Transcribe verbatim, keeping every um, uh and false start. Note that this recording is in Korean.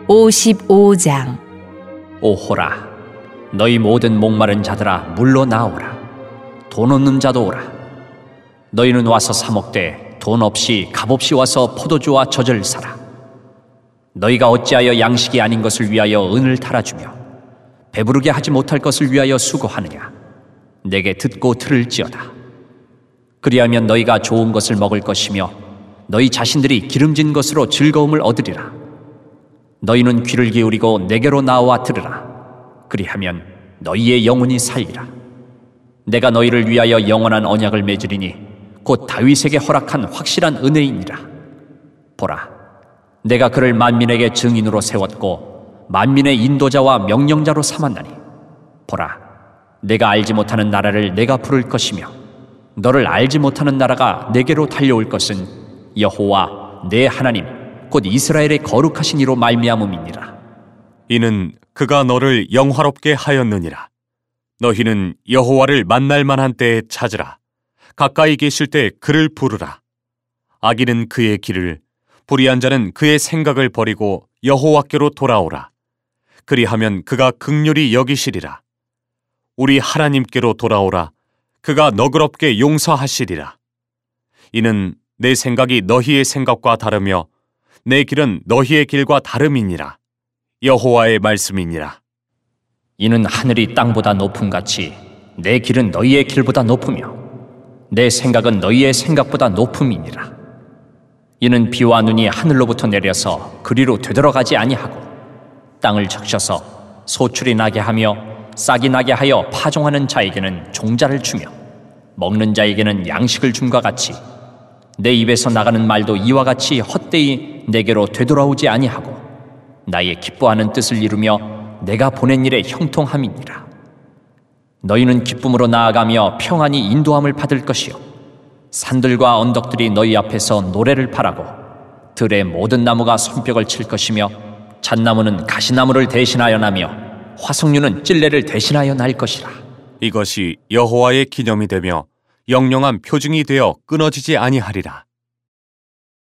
오십오 장. 오호라, 너희 모든 목마른 자들아 물러 나오라. 돈 없는 자도 오라. 너희는 와서 사 먹되 돈 없이 값없이 와서 포도주와 젖을 사라. 너희가 어찌하여 양식이 아닌 것을 위하여 은을 탈아주며 배부르게 하지 못할 것을 위하여 수고하느냐. 내게 듣고 들을지어다. 그리하면 너희가 좋은 것을 먹을 것이며 너희 자신들이 기름진 것으로 즐거움을 얻으리라. 너희는 귀를 기울이고 내게로 나와 들으라. 그리하면 너희의 영혼이 살리라. 내가 너희를 위하여 영원한 언약을 맺으리니 곧 다윗에게 허락한 확실한 은혜이니라. 보라, 내가 그를 만민에게 증인으로 세웠고 만민의 인도자와 명령자로 삼았나니, 보라, 내가 알지 못하는 나라를 내가 부를 것이며 너를 알지 못하는 나라가 내게로 달려올 것은 여호와 내 하나님 곧 이스라엘의 거룩하신 이로 말미암음이니라. 이는 그가 너를 영화롭게 하였느니라. 너희는 여호와를 만날 만한 때에 찾으라. 가까이 계실 때 그를 부르라. 악인은 그의 길을, 불의한 자는 그의 생각을 버리고 여호와께로 돌아오라. 그리하면 그가 긍휼히 여기시리라. 우리 하나님께로 돌아오라. 그가 너그럽게 용서하시리라. 이는 내 생각이 너희의 생각과 다르며 내 길은 너희의 길과 다름이니라. 여호와의 말씀이니라. 이는 하늘이 땅보다 높음같이 내 길은 너희의 길보다 높으며 내 생각은 너희의 생각보다 높음이니라. 이는 비와 눈이 하늘로부터 내려서 그리로 되돌아가지 아니하고 땅을 적셔서 소출이 나게 하며 싹이 나게 하여 파종하는 자에게는 종자를 주며 먹는 자에게는 양식을 줌과 같이 내 입에서 나가는 말도 이와 같이 헛되이 내게로 되돌아오지 아니하고 나의 기뻐하는 뜻을 이루며 내가 보낸 일에 형통함이니라. 너희는 기쁨으로 나아가며 평안히 인도함을 받을 것이요 산들과 언덕들이 너희 앞에서 노래를 바라고 들의 모든 나무가 손뼉을 칠 것이며 잣나무는 가시나무를 대신하여 나며 화석류는 찔레를 대신하여 날 것이라. 이것이 여호와의 기념이 되며 영영한 표징이 되어 끊어지지 아니하리라.